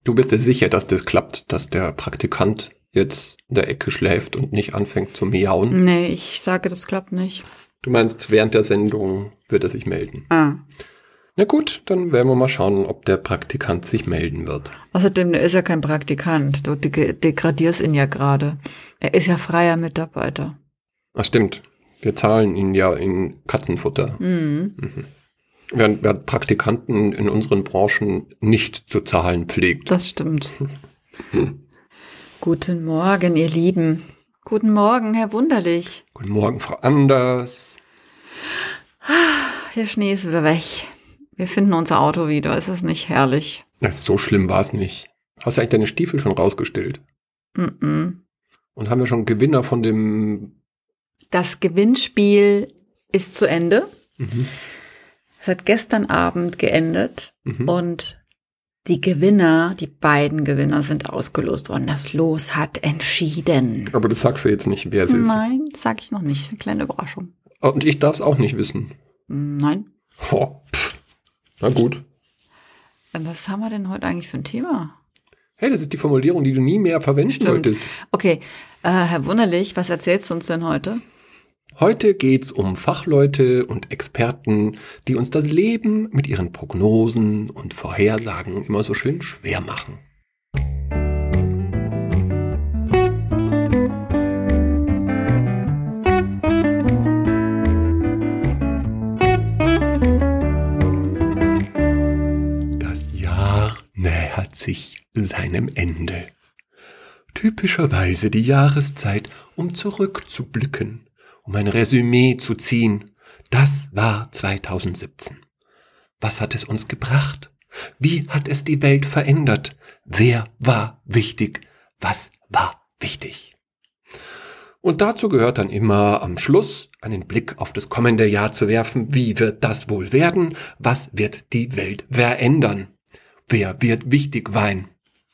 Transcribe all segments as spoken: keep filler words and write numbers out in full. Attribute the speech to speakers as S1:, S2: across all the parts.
S1: Du bist dir sicher, dass das klappt, dass der Praktikant jetzt in der Ecke schläft und nicht anfängt zu miauen?
S2: Nee, ich sage, das klappt nicht.
S1: Du meinst, während der Sendung wird er sich melden?
S2: Ah.
S1: Na gut, dann werden wir mal schauen, ob der Praktikant sich melden wird.
S2: Außerdem, er ist ja kein Praktikant. Du de- degradierst ihn ja gerade. Er ist ja freier Mitarbeiter.
S1: Ach stimmt, wir zahlen ihn ja in Katzenfutter.
S2: Mhm.
S1: Mhm. Während, während Praktikanten in unseren Branchen nicht zu zahlen pflegt.
S2: Das stimmt. Guten Morgen, ihr Lieben. Guten Morgen, Herr Wunderlich.
S1: Guten Morgen, Frau Anders.
S2: Der Schnee ist wieder weg. Wir finden unser Auto wieder. Ist es nicht herrlich?
S1: Ja, so schlimm war es nicht. Hast du eigentlich deine Stiefel schon rausgestellt?
S2: Mm-mm.
S1: Und haben wir schon Gewinner von dem...
S2: Das Gewinnspiel ist zu Ende.
S1: Mhm.
S2: Es hat gestern Abend geendet.
S1: Mhm.
S2: Und die Gewinner, die beiden Gewinner sind ausgelost worden. Das Los hat entschieden.
S1: Aber das sagst du jetzt nicht, wer es ist.
S2: Nein, sag ich noch nicht. Das ist eine kleine Überraschung.
S1: Und ich darf es auch nicht wissen.
S2: Nein.
S1: Oh, pff. Na gut.
S2: Was haben wir denn heute eigentlich für ein Thema?
S1: Hey, das ist die Formulierung, die du nie mehr verwenden
S2: Stimmt.
S1: wolltest.
S2: Okay, äh, Herr Wunderlich, was erzählst du uns denn heute?
S1: Heute geht's um Fachleute und Experten, die uns das Leben mit ihren Prognosen und Vorhersagen immer so schön schwer machen. Das Jahr nähert sich seinem Ende. Typischerweise die Jahreszeit, um zurückzublicken, um ein Resümee zu ziehen. Das war zweitausendsiebzehn. Was hat es uns gebracht? Wie hat es die Welt verändert? Wer war wichtig? Was war wichtig? Und dazu gehört dann immer am Schluss einen Blick auf das kommende Jahr zu werfen. Wie wird das wohl werden? Was wird die Welt verändern? Wer wird wichtig weinen?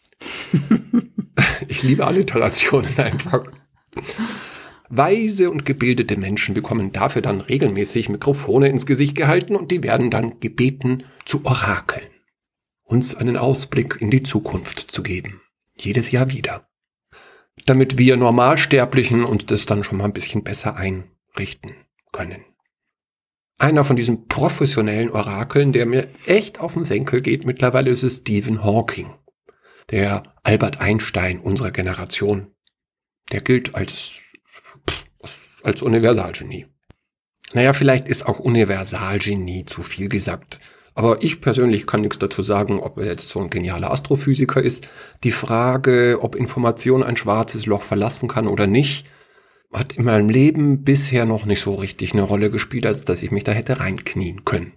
S1: Ich liebe Alliterationen einfach. Weise und gebildete Menschen bekommen dafür dann regelmäßig Mikrofone ins Gesicht gehalten und die werden dann gebeten zu orakeln. Uns einen Ausblick in die Zukunft zu geben. Jedes Jahr wieder. Damit wir Normalsterblichen uns das dann schon mal ein bisschen besser einrichten können. Einer von diesen professionellen Orakeln, der mir echt auf den Senkel geht mittlerweile, ist es Stephen Hawking. Der Albert Einstein unserer Generation. Der gilt als, als Universalgenie. Naja, vielleicht ist auch Universalgenie zu viel gesagt. Aber ich persönlich kann nichts dazu sagen, ob er jetzt so ein genialer Astrophysiker ist. Die Frage, ob Information ein schwarzes Loch verlassen kann oder nicht, hat in meinem Leben bisher noch nicht so richtig eine Rolle gespielt, als dass ich mich da hätte reinknien können.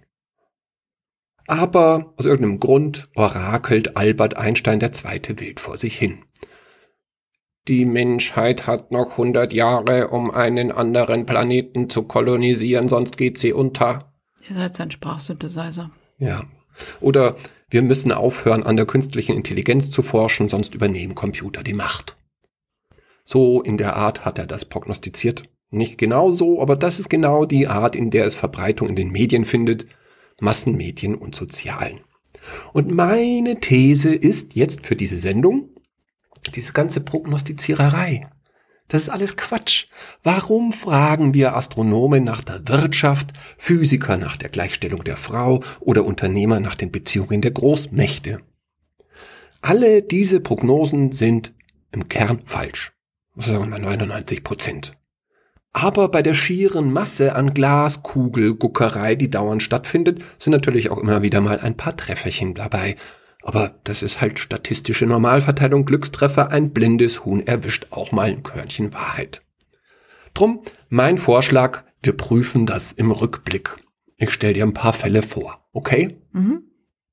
S1: Aber aus irgendeinem Grund orakelt Albert Einstein der Zweite wild vor sich hin. Die Menschheit hat noch hundert Jahre, um einen anderen Planeten zu kolonisieren, sonst geht sie unter.
S2: Ihr seid sein Sprachsynthesizer.
S1: Ja. Oder wir müssen aufhören, an der künstlichen Intelligenz zu forschen, sonst übernehmen Computer die Macht. So in der Art hat er das prognostiziert. Nicht genau so, aber das ist genau die Art, in der es Verbreitung in den Medien findet. Massenmedien und Sozialen. Und meine These ist jetzt für diese Sendung, diese ganze Prognostiziererei, das ist alles Quatsch. Warum fragen wir Astronomen nach der Wirtschaft, Physiker nach der Gleichstellung der Frau oder Unternehmer nach den Beziehungen der Großmächte? Alle diese Prognosen sind im Kern falsch. Sagen wir mal neunundneunzig Prozent. Aber bei der schieren Masse an Glaskugelguckerei, die dauernd stattfindet, sind natürlich auch immer wieder mal ein paar Trefferchen dabei. Aber das ist halt statistische Normalverteilung, Glückstreffer, ein blindes Huhn erwischt auch mal ein Körnchen Wahrheit. Drum mein Vorschlag, wir prüfen das im Rückblick. Ich stelle dir ein paar Fälle vor, okay?
S2: Mhm.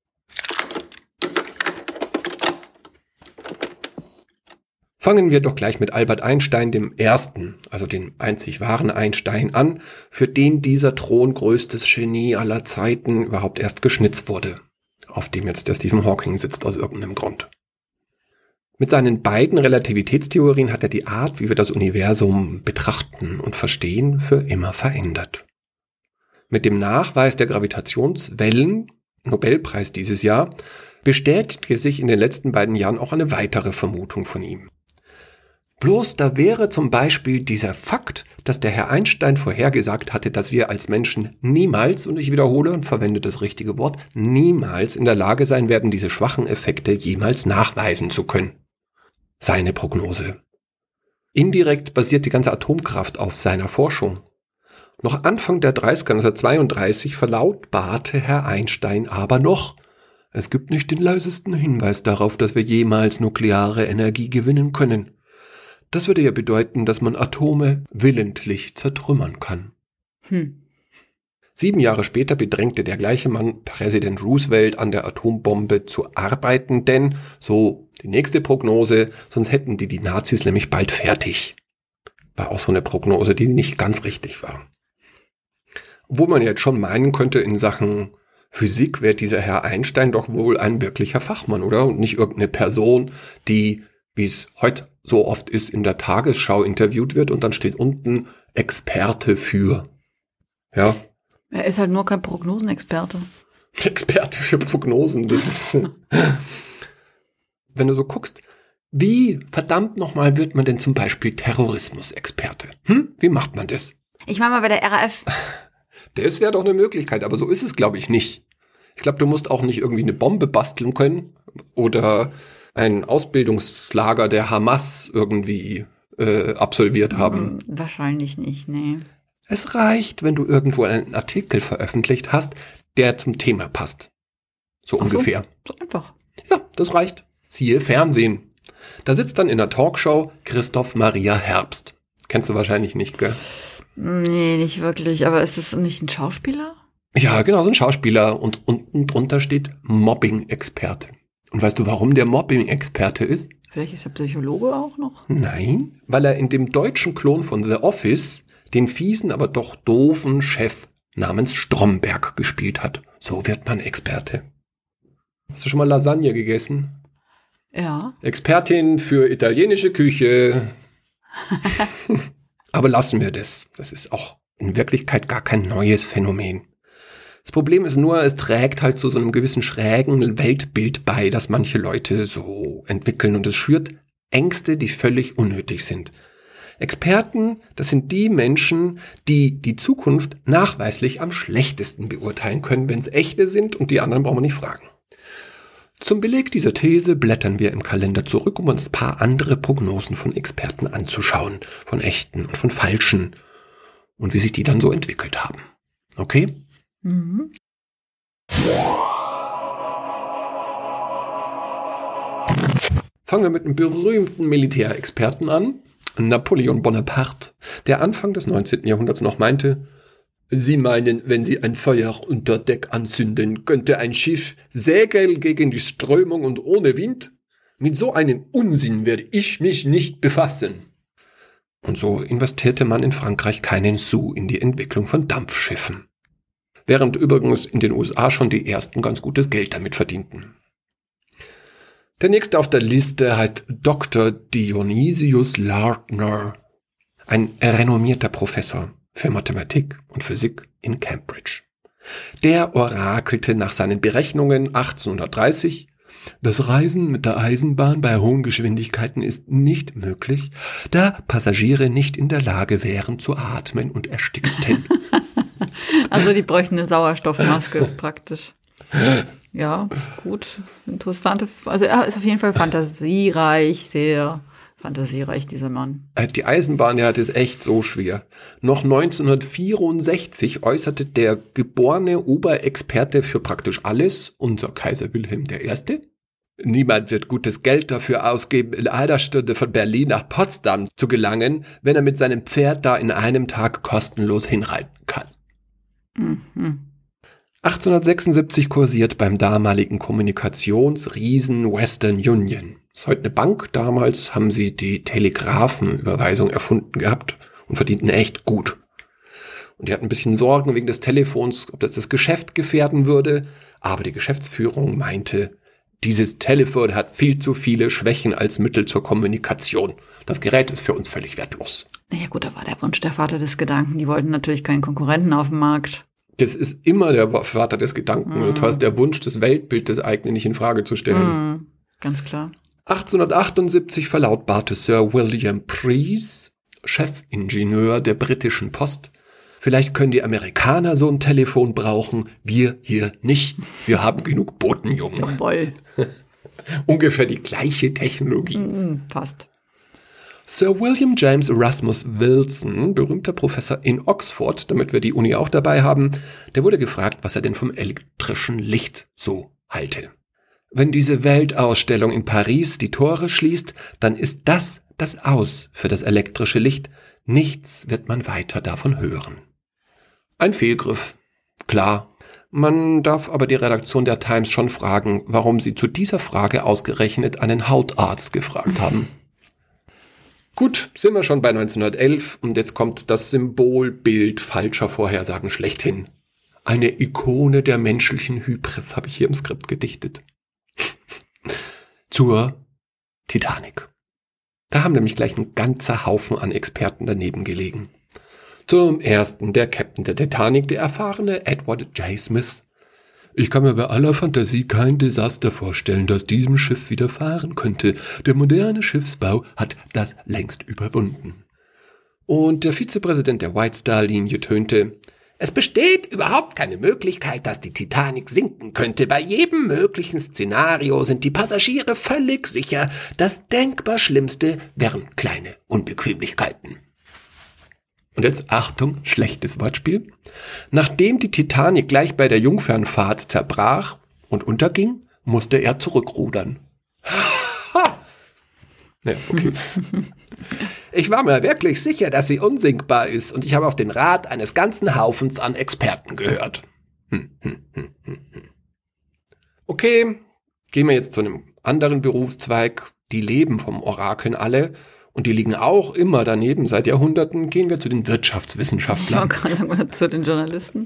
S1: Fangen wir doch gleich mit Albert Einstein, dem Ersten, also dem einzig wahren Einstein, an, für den dieser Thron größtes Genie aller Zeiten überhaupt erst geschnitzt wurde, auf dem jetzt der Stephen Hawking sitzt aus irgendeinem Grund. Mit seinen beiden Relativitätstheorien hat er die Art, wie wir das Universum betrachten und verstehen, für immer verändert. Mit dem Nachweis der Gravitationswellen, Nobelpreis dieses Jahr, bestätigte sich in den letzten beiden Jahren auch eine weitere Vermutung von ihm. Bloß da wäre zum Beispiel dieser Fakt, dass der Herr Einstein vorhergesagt hatte, dass wir als Menschen niemals, und ich wiederhole und verwende das richtige Wort, niemals in der Lage sein werden, diese schwachen Effekte jemals nachweisen zu können. Seine Prognose. Indirekt basiert die ganze Atomkraft auf seiner Forschung. Noch Anfang der dreißiger, neunzehnhundertzweiunddreißig, verlautbarte Herr Einstein aber noch, es gibt nicht den leisesten Hinweis darauf, dass wir jemals nukleare Energie gewinnen können. Das würde ja bedeuten, dass man Atome willentlich zertrümmern kann. Hm. Sieben Jahre später bedrängte der gleiche Mann Präsident Roosevelt an der Atombombe zu arbeiten, denn, so die nächste Prognose, sonst hätten die die Nazis nämlich bald fertig. War auch so eine Prognose, die nicht ganz richtig war. Obwohl man jetzt schon meinen könnte, in Sachen Physik wäre dieser Herr Einstein doch wohl ein wirklicher Fachmann, oder? Und nicht irgendeine Person, die, wie es heute so oft ist, in der Tagesschau interviewt wird und dann steht unten Experte für. Ja.
S2: Er ist halt nur kein Prognosenexperte.
S1: Experte für Prognosen. Das ist, wenn du so guckst, wie verdammt nochmal wird man denn zum Beispiel Terrorismusexperte? Hm? Wie macht man das?
S2: Ich meine mal bei der R A F.
S1: Das wäre doch eine Möglichkeit, aber so ist es, glaube ich, nicht. Ich glaube, du musst auch nicht irgendwie eine Bombe basteln können oder ein Ausbildungslager der Hamas irgendwie äh, absolviert haben.
S2: Wahrscheinlich nicht, nee.
S1: Es reicht, wenn du irgendwo einen Artikel veröffentlicht hast, der zum Thema passt. So
S2: Ach
S1: ungefähr.
S2: So, so einfach.
S1: Ja, das reicht. Siehe Fernsehen. Da sitzt dann in der Talkshow Christoph Maria Herbst. Kennst du wahrscheinlich nicht, gell?
S2: Nee, nicht wirklich. Aber ist es nicht ein Schauspieler?
S1: Ja, genau, so ein Schauspieler. Und unten drunter steht Mobbing-Experte. Und weißt du, warum der Mobbing-Experte ist?
S2: Vielleicht ist er Psychologe auch noch?
S1: Nein, weil er in dem deutschen Klon von The Office den fiesen, aber doch doofen Chef namens Stromberg gespielt hat. So wird man Experte. Hast du schon mal Lasagne gegessen?
S2: Ja.
S1: Expertin für italienische Küche. Aber lassen wir das. Das ist auch in Wirklichkeit gar kein neues Phänomen. Das Problem ist nur, es trägt halt zu so einem gewissen schrägen Weltbild bei, das manche Leute so entwickeln, und es schürt Ängste, die völlig unnötig sind. Experten, das sind die Menschen, die die Zukunft nachweislich am schlechtesten beurteilen können, wenn es echte sind, und die anderen brauchen wir nicht fragen. Zum Beleg dieser These blättern wir im Kalender zurück, um uns ein paar andere Prognosen von Experten anzuschauen, von echten und von falschen, und wie sich die dann so entwickelt haben. Okay? Mhm. Fangen wir mit einem berühmten Militärexperten an, Napoleon Bonaparte, der Anfang des neunzehnten Jahrhunderts noch meinte: Sie meinen, wenn Sie ein Feuer unter Deck anzünden, könnte ein Schiff segeln gegen die Strömung und ohne Wind? Mit so einem Unsinn werde ich mich nicht befassen. Und so investierte man in Frankreich keinen Sou in die Entwicklung von Dampfschiffen. Während übrigens in den U S A schon die ersten ganz gutes Geld damit verdienten. Der nächste auf der Liste heißt Doktor Dionysius Lardner, ein renommierter Professor für Mathematik und Physik in Cambridge. Der orakelte nach seinen Berechnungen achtzehnhundertdreißig: Das Reisen mit der Eisenbahn bei hohen Geschwindigkeiten ist nicht möglich, da Passagiere nicht in der Lage wären zu atmen und erstickten.
S2: Also die bräuchten eine Sauerstoffmaske praktisch. Ja, gut, interessante, also er ist auf jeden Fall fantasiereich, sehr fantasiereich, dieser Mann.
S1: Die Eisenbahn, der hat es echt so schwer. Noch neunzehnhundertvierundsechzig äußerte der geborene Oberexperte für praktisch alles, unser Kaiser Wilhelm der Erste: Niemand wird gutes Geld dafür ausgeben, in einer Stunde von Berlin nach Potsdam zu gelangen, wenn er mit seinem Pferd da in einem Tag kostenlos hinreiten kann. Mhm. achtzehnhundertsechsundsiebzig kursiert beim damaligen Kommunikationsriesen Western Union. Das ist heute eine Bank. Damals haben sie die Telegrafenüberweisung erfunden gehabt und verdienten echt gut. Und die hatten ein bisschen Sorgen wegen des Telefons, ob das das Geschäft gefährden würde. Aber die Geschäftsführung meinte, dieses Telefon hat viel zu viele Schwächen als Mittel zur Kommunikation. Das Gerät ist für uns völlig wertlos.
S2: Naja gut, da war der Wunsch der Vater des Gedanken. Die wollten natürlich keinen Konkurrenten auf dem Markt.
S1: Das ist immer der Vater des Gedanken. Mhm. Und heißt der Wunsch, das Weltbild des eigenen nicht in Frage zu stellen.
S2: Mhm. Ganz klar.
S1: achtzehnhundertachtundsiebzig verlautbarte Sir William Preece, Chefingenieur der britischen Post: Vielleicht können die Amerikaner so ein Telefon brauchen, wir hier nicht. Wir haben genug Botenjungen.
S2: Jawohl.
S1: Ungefähr die gleiche Technologie.
S2: Mm, fast.
S1: Sir William James Erasmus Wilson, berühmter Professor in Oxford, damit wir die Uni auch dabei haben, der wurde gefragt, was er denn vom elektrischen Licht so halte. Wenn diese Weltausstellung in Paris die Tore schließt, dann ist das das Aus für das elektrische Licht. Nichts wird man weiter davon hören. Ein Fehlgriff. Klar. Man darf aber die Redaktion der Times schon fragen, warum sie zu dieser Frage ausgerechnet einen Hautarzt gefragt haben. Gut, sind wir schon bei neunzehnhundertelf und jetzt kommt das Symbolbild falscher Vorhersagen schlechthin. Eine Ikone der menschlichen Hybris habe ich hier im Skript gedichtet. Zur Titanic. Da haben nämlich gleich ein ganzer Haufen an Experten daneben gelegen. Zum ersten der Captain der Titanic, der erfahrene Edward J. Smith. Ich kann mir bei aller Fantasie kein Desaster vorstellen, das diesem Schiff widerfahren könnte. Der moderne Schiffsbau hat das längst überwunden. Und der Vizepräsident der White Star Linie tönte: Es besteht überhaupt keine Möglichkeit, dass die Titanic sinken könnte. Bei jedem möglichen Szenario sind die Passagiere völlig sicher. Das denkbar Schlimmste wären kleine Unbequemlichkeiten. Und jetzt Achtung, schlechtes Wortspiel. Nachdem die Titanic gleich bei der Jungfernfahrt zerbrach und unterging, musste er zurückrudern. Ha! Ja, okay. Ich war mir wirklich sicher, dass sie unsinkbar ist, und ich habe auf den Rat eines ganzen Haufens an Experten gehört. Hm, hm, hm, hm, hm. Okay, gehen wir jetzt zu einem anderen Berufszweig. Die leben vom Orakeln alle. Und die liegen auch immer daneben. Seit Jahrhunderten gehen wir zu den Wirtschaftswissenschaftlern.
S2: Ich kann sagen, zu den Journalisten.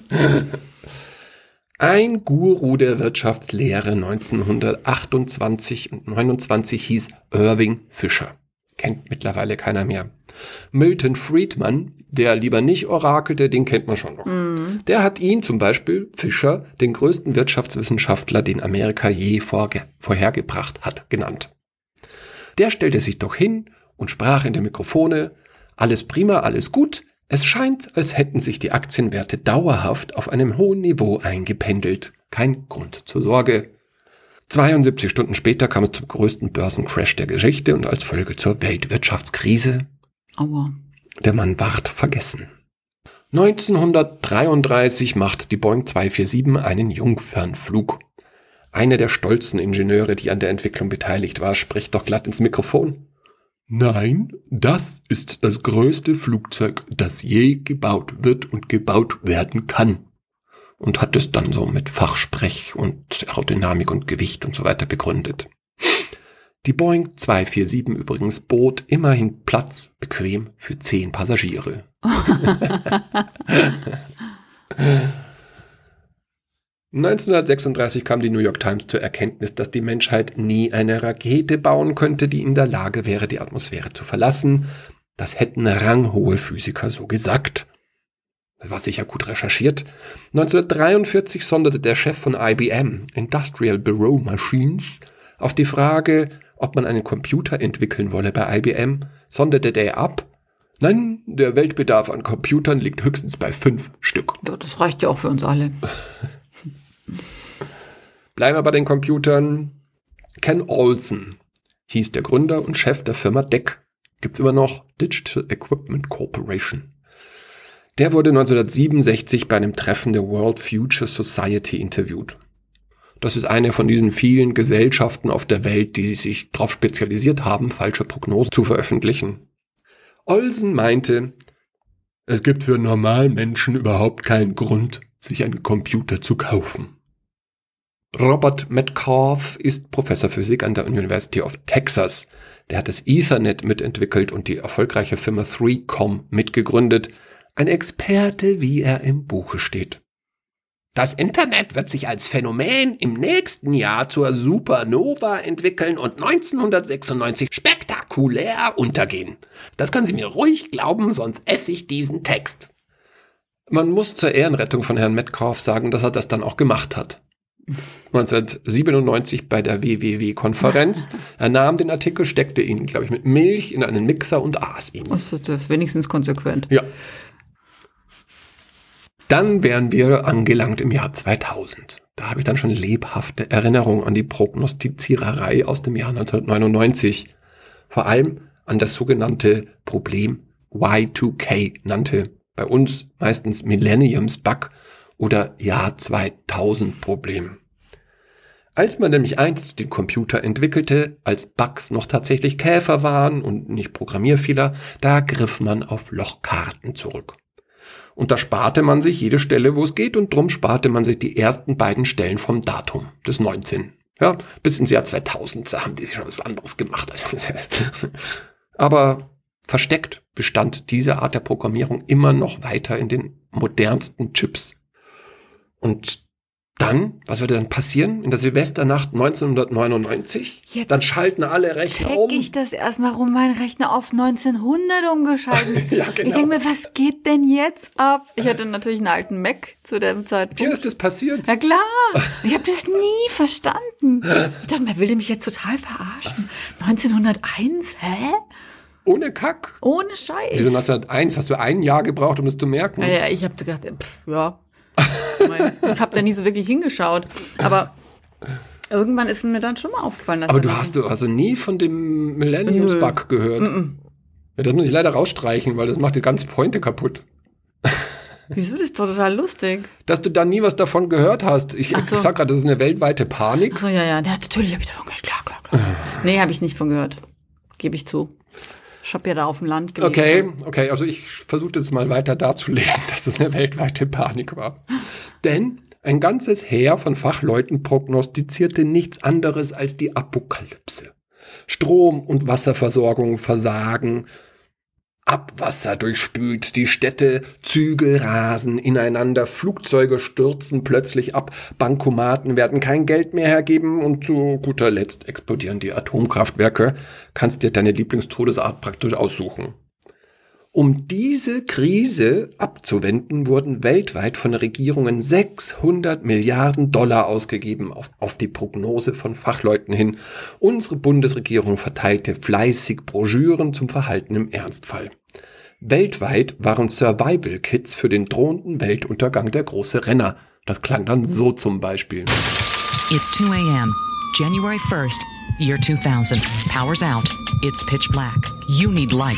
S1: Ein Guru der Wirtschaftslehre neunzehnhundertachtundzwanzig und neunundzwanzig hieß Irving Fisher. Kennt mittlerweile keiner mehr. Milton Friedman, der lieber nicht orakelte, den kennt man schon noch. Mhm. Der hat ihn zum Beispiel, Fisher, den größten Wirtschaftswissenschaftler, den Amerika je vorge- vorhergebracht hat, genannt. Der stellte sich doch hin und sprach in der Mikrofone: Alles prima, alles gut. Es scheint, als hätten sich die Aktienwerte dauerhaft auf einem hohen Niveau eingependelt. Kein Grund zur Sorge. zweiundsiebzig Stunden später kam es zum größten Börsencrash der Geschichte und als Folge zur Weltwirtschaftskrise.
S2: Aua.
S1: Der Mann ward vergessen. neunzehnhundertdreiunddreißig macht die Boeing zwei vier sieben einen Jungfernflug. Einer der stolzen Ingenieure, die an der Entwicklung beteiligt war, spricht doch glatt ins Mikrofon: Nein, das ist das größte Flugzeug, das je gebaut wird und gebaut werden kann. Und hat es dann so mit Fachsprech und Aerodynamik und Gewicht und so weiter begründet. Die Boeing zwei vier sieben übrigens bot immerhin Platz bequem für zehn Passagiere. neunzehnhundertsechsunddreißig kam die New York Times zur Erkenntnis, dass die Menschheit nie eine Rakete bauen könnte, die in der Lage wäre, die Atmosphäre zu verlassen. Das hätten ranghohe Physiker so gesagt. Das war sicher gut recherchiert. neunzehnhundertdreiundvierzig sonderte der Chef von I B M, Industrial Bureau Machines, auf die Frage, ob man einen Computer entwickeln wolle bei I B M, sonderte der ab: Nein, der Weltbedarf an Computern liegt höchstens bei fünf Stück.
S2: Ja, das reicht ja auch für uns alle.
S1: Bleiben wir bei den Computern. Ken Olsen hieß der Gründer und Chef der Firma D E C. Gibt's immer noch, Digital Equipment Corporation. Der wurde neunzehnhundertsiebenundsechzig bei einem Treffen der World Future Society interviewt. Das ist eine von diesen vielen Gesellschaften auf der Welt, die sich darauf spezialisiert haben, falsche Prognosen zu veröffentlichen. Olsen meinte, es gibt für normalen Menschen überhaupt keinen Grund, sich einen Computer zu kaufen. Robert Metcalfe ist Professor Physik an der University of Texas. Der hat das Ethernet mitentwickelt und die erfolgreiche Firma drei Com mitgegründet. Ein Experte, wie er im Buche steht. Das Internet wird sich als Phänomen im nächsten Jahr zur Supernova entwickeln und neunzehnhundertsechsundneunzig spektakulär untergehen. Das können Sie mir ruhig glauben, sonst esse ich diesen Text. Man muss zur Ehrenrettung von Herrn Metcalf sagen, dass er das dann auch gemacht hat. neunzehnhundertsiebenundneunzig bei der W W W-Konferenz. Er nahm den Artikel, steckte ihn, glaube ich, mit Milch in einen Mixer und aß ihn.
S2: Das ist wenigstens konsequent.
S1: Ja. Dann wären wir angelangt im Jahr zweitausend. Da habe ich dann schon lebhafte Erinnerungen an die Prognostiziererei aus dem Jahr neunzehnhundertneunundneunzig. Vor allem an das sogenannte Problem Y zwei K, nannte bei uns meistens Millenniums-Bug oder Jahr zweitausend Problem. Als man nämlich einst den Computer entwickelte, als Bugs noch tatsächlich Käfer waren und nicht Programmierfehler, da griff man auf Lochkarten zurück. Und da sparte man sich jede Stelle, wo es geht, und drum sparte man sich die ersten beiden Stellen vom Datum des neunzehn. Ja, bis ins Jahr zweitausend, da haben die schon was anderes gemacht. Aber versteckt bestand diese Art der Programmierung immer noch weiter in den modernsten Chips. Und dann, was würde dann passieren in der Silvesternacht neunzehnhundertneunundneunzig?
S2: Jetzt
S1: dann schalten alle Rechner
S2: check
S1: um.
S2: ich das erstmal, warum mein Rechner auf neunzehnhundert umgeschaltet.
S1: Ja, genau.
S2: Ich denke mir, was geht denn jetzt ab? Ich hatte natürlich einen alten Mac zu dem Zeitpunkt.
S1: Dir ist das passiert.
S2: Na klar, ich habe das nie verstanden. Ich dachte, man will mich jetzt total verarschen. neunzehnhunderteins, hä?
S1: Ohne Kack.
S2: Ohne Scheiß.
S1: Wieso neunzehnhunderteins? Hast du ein Jahr gebraucht, um das zu merken?
S2: Naja, ich habe gedacht, pff, ja. Ich habe da nie so wirklich hingeschaut. Aber irgendwann ist mir dann schon mal aufgefallen. Dass
S1: Aber
S2: da
S1: du hast du also nie von dem Millenniums-Bug gehört.
S2: Mm -mm.
S1: Ja, das muss ich leider rausstreichen, weil das macht die ganze Pointe kaputt.
S2: Wieso? Das ist doch total lustig.
S1: Dass du da nie was davon gehört hast. Ich,
S2: Ach so.
S1: ich sag gerade, das ist eine weltweite Panik.
S2: Achso, ja, ja. ja natürlich habe ich davon gehört. Klar, klar, klar. Nee, habe ich nicht von gehört. Gebe ich zu. Ich habe ja da auf dem Land gelebt.
S1: Okay, okay, also ich versuche jetzt mal weiter darzulegen, dass es eine weltweite Panik war. Denn ein ganzes Heer von Fachleuten prognostizierte nichts anderes als die Apokalypse. Strom- und Wasserversorgung versagen, Abwasser durchspült die Städte, Züge rasen ineinander, Flugzeuge stürzen plötzlich ab, Bankomaten werden kein Geld mehr hergeben und zu guter Letzt explodieren die Atomkraftwerke. Kannst dir deine Lieblingstodesart praktisch aussuchen. Um diese Krise abzuwenden, wurden weltweit von Regierungen sechshundert Milliarden Dollar ausgegeben auf, auf die Prognose von Fachleuten hin. Unsere Bundesregierung verteilte fleißig Broschüren zum Verhalten im Ernstfall. Weltweit waren Survival-Kits für den drohenden Weltuntergang der große Renner. Das klang dann so zum Beispiel.
S3: It's two a m, January first, year two thousand. Power's out. It's pitch black. You need light.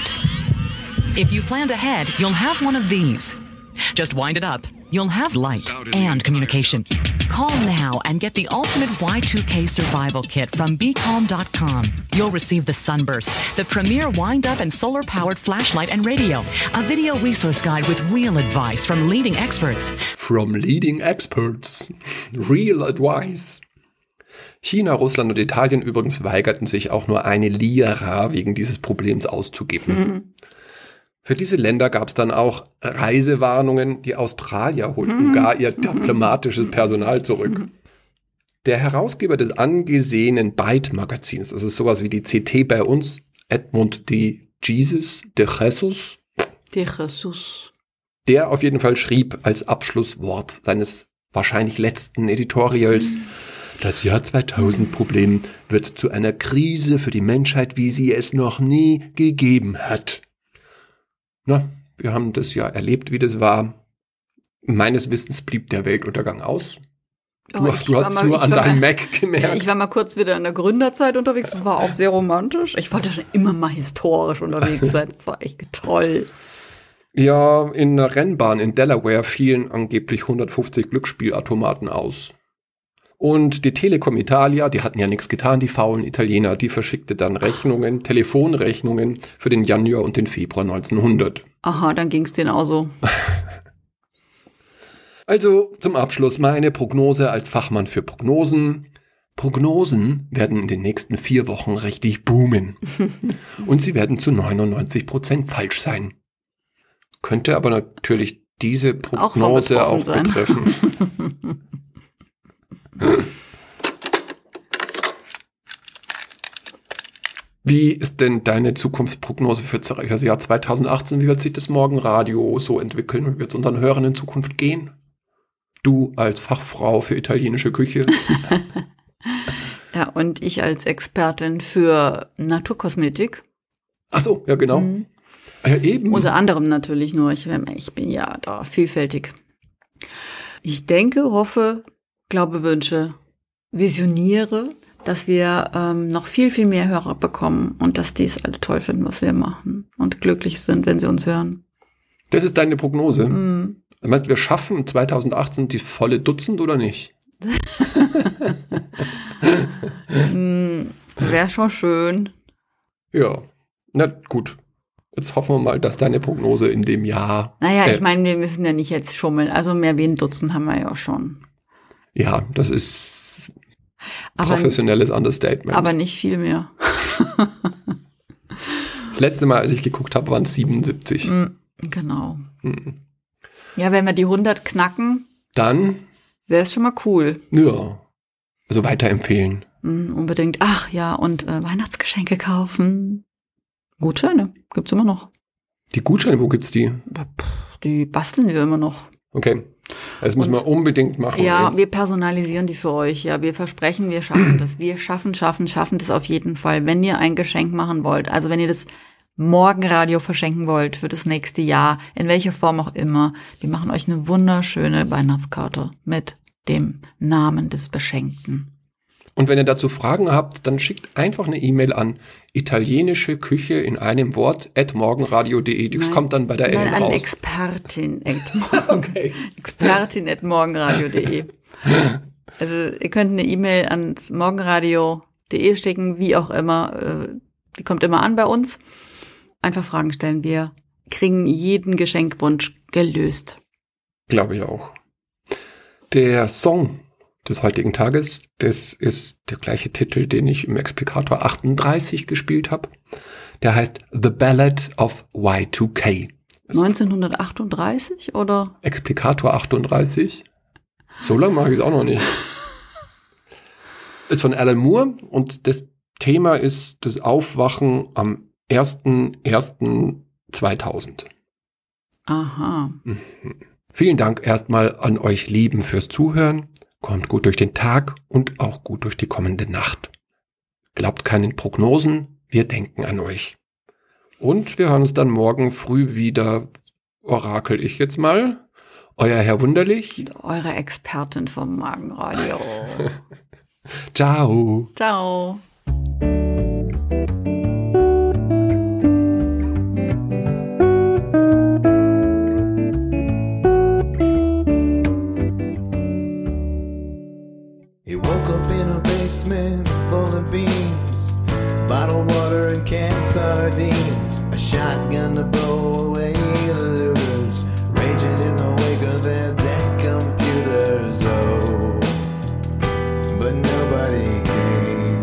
S3: If you planned ahead, you'll have one of these. Just wind it up. You'll have light and communication. Call now and get the ultimate Y two K survival kit from be calm dot com. You'll receive the Sunburst, the premier wind-up and solar-powered flashlight and radio, a video resource guide with real advice from leading experts.
S1: From leading experts. Real advice. China, Russland und Italien übrigens weigerten sich auch nur eine Lira wegen dieses Problems auszugeben. Mhm. Für diese Länder gab es dann auch Reisewarnungen. Die Australier holten gar ihr diplomatisches Personal zurück. Der Herausgeber des angesehenen Byte-Magazins, das ist sowas wie die C T bei uns, Edmund de Jesus, de Jesus,
S2: de Jesus,
S1: der auf jeden Fall schrieb als Abschlusswort seines wahrscheinlich letzten Editorials: Das Jahr zweitausend-Problem wird zu einer Krise für die Menschheit, wie sie es noch nie gegeben hat. Na, wir haben das ja erlebt, wie das war. Meines Wissens blieb der Weltuntergang aus. Du,
S2: oh,
S1: du hast es nur an deinem
S2: mal,
S1: Mac gemerkt.
S2: Ich war mal kurz wieder in der Gründerzeit unterwegs. Das war auch sehr romantisch. Ich wollte schon immer mal historisch unterwegs sein. Das war echt toll.
S1: Ja, in einer Rennbahn in Delaware fielen angeblich hundertfünfzig Glücksspielautomaten aus. Und die Telekom Italia, die hatten ja nichts getan, die faulen Italiener, die verschickte dann Rechnungen, Telefonrechnungen für den Januar und den Februar neunzehnhundert.
S2: Aha, dann ging's denen auch so.
S1: Also zum Abschluss meine Prognose als Fachmann für Prognosen. Prognosen werden in den nächsten vier Wochen richtig boomen. Und sie werden zu neunundneunzig Prozent falsch sein. Könnte aber natürlich diese Prognose auch, auch betreffen. Wie ist denn deine Zukunftsprognose für das Jahr zweitausendachtzehn? Wie wird sich das Morgenradio so entwickeln? Wie wird es unseren Hörern in Zukunft gehen? Du als Fachfrau für italienische Küche.
S2: Ja, und ich als Expertin für Naturkosmetik.
S1: Ach so, ja genau.
S2: Mhm.
S1: Ja, eben.
S2: Unter anderem natürlich nur. Ich, ich bin ja da vielfältig. Ich denke, hoffe, glaube, wünsche, visioniere, dass wir ähm, noch viel, viel mehr Hörer bekommen und dass die es alle toll finden, was wir machen und glücklich sind, wenn sie uns hören.
S1: Das ist deine Prognose?
S2: Mhm.
S1: Du meinst, wir schaffen zweitausendachtzehn die volle Dutzend oder nicht?
S2: hm, wäre schon schön.
S1: Ja, na gut. Jetzt hoffen wir mal, dass deine Prognose in dem Jahr...
S2: Naja,
S1: äh,
S2: ich meine, wir müssen ja nicht jetzt schummeln. Also mehr wie ein Dutzend haben wir ja auch schon.
S1: Ja, das ist
S2: aber,
S1: professionelles Understatement.
S2: Aber nicht viel mehr.
S1: Das letzte Mal, als ich geguckt habe, waren es siebenundsiebzig.
S2: Mm, genau.
S1: Mhm.
S2: Ja, wenn wir die hundert knacken,
S1: dann
S2: wäre es schon mal cool.
S1: Ja, also weiterempfehlen.
S2: Mm, unbedingt. Ach ja, und äh, Weihnachtsgeschenke kaufen. Gutscheine gibt's immer noch.
S1: Die Gutscheine, wo gibt's die?
S2: Die basteln wir immer noch.
S1: Okay, das müssen
S2: Und,
S1: wir unbedingt machen.
S2: Ja,
S1: ey.
S2: wir personalisieren die für euch. Ja, wir versprechen, wir schaffen das. Wir schaffen, schaffen, schaffen das auf jeden Fall. Wenn ihr ein Geschenk machen wollt, also wenn ihr das Morgenradio verschenken wollt für das nächste Jahr, in welcher Form auch immer, wir machen euch eine wunderschöne Weihnachtskarte mit dem Namen des Beschenkten.
S1: Und wenn ihr dazu Fragen habt, dann schickt einfach eine E-Mail an italienische Küche in einem Wort at morgenradio punkt de. Das
S2: Nein,
S1: kommt dann bei der
S2: Nein,
S1: Ellen
S2: an
S1: raus.
S2: Expertin at, morgen,
S1: Okay.
S2: Expertin at morgenradio punkt de. Also ihr könnt eine E-Mail ans morgenradio punkt de schicken, wie auch immer. Die kommt immer an bei uns. Einfach Fragen stellen. Wir kriegen jeden Geschenkwunsch gelöst.
S1: Glaube ich auch. Der Song des heutigen Tages, das ist der gleiche Titel, den ich im Explicator achtunddreißig gespielt habe. Der heißt The Ballad of Y two K.
S2: neunzehnhundertachtunddreißig oder?
S1: Explicator achtunddreißig. So lange mache ich es auch noch nicht. Ist von Alan Moore und das Thema ist das Aufwachen am ersten ersten zweitausend.
S2: Aha.
S1: Mhm. Vielen Dank erstmal an euch Lieben fürs Zuhören. Kommt gut durch den Tag und auch gut durch die kommende Nacht. Glaubt keinen Prognosen, wir denken an euch. Und wir hören uns dann morgen früh wieder, orakel ich jetzt mal, euer Herr Wunderlich.
S2: Eure Expertin vom Morgenradio.
S1: Ciao.
S2: Ciao.
S4: He woke up in a basement full of beans, bottled water and canned sardines, a shotgun to blow away the looters, raging in the wake of their dead computers. Oh, but nobody came.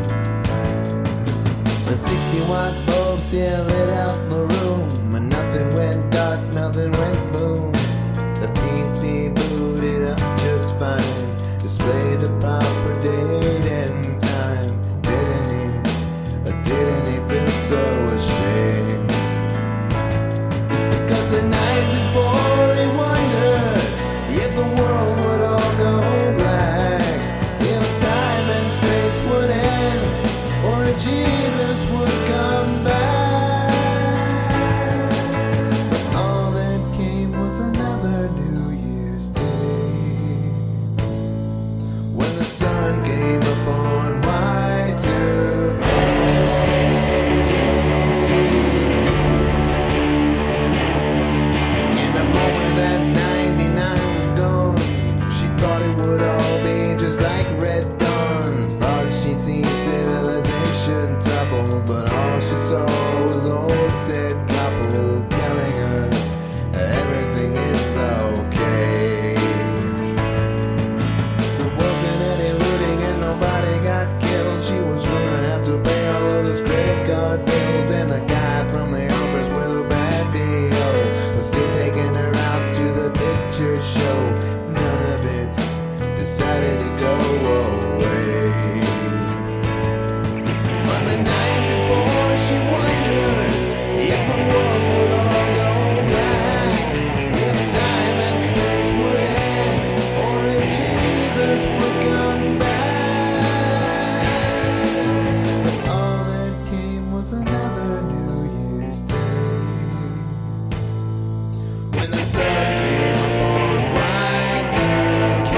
S4: A sixty watt bulb still lit out the room, and nothing went dark, nothing went boom. The P C booted up just fine, displayed the proper date and time. Didn't he, or didn't he feel so ashamed? Because the night before he wondered if the world would all go black, if time and space would end, or if Jesus would come back. But all that came was another New Year's Day, when the sun came up on Y two K. In the moment that ninety-nine was gone, she thought it would all be just like Red Dawn. Thought she'd seen civilization topple, but before she wondered if the world would all go black, if time and space would end, or if Jesus would come back. But all that came was another New Year's Day, when the sun came up on Y two K.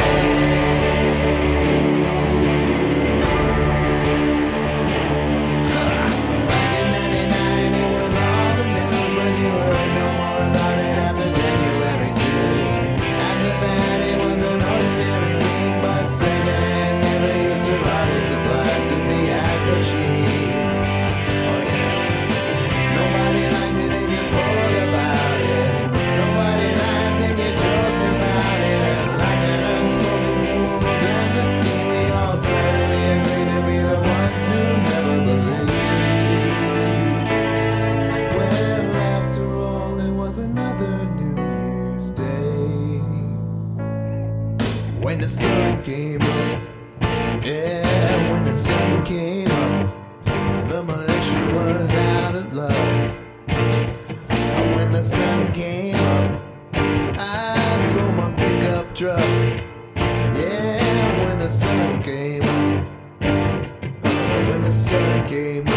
S4: Back in ninety-nine, it was all the news, but you heard no more about it after January second. After that, it was an ordinary week, but secondhand never used to bother supplies could be had for cheap. Oh yeah. Nobody liked it, they just spoiled about it. Nobody liked it, they joked about it. Like an unspoken rules and the we all suddenly agreed to be the ones who never believed. Well, after all, it was another New Year's Day, when the sun came up. Yeah, when the sun came up, the militia was out of luck. When the sun came up, I saw my pickup truck. Yeah, when the sun came up, when the sun came up.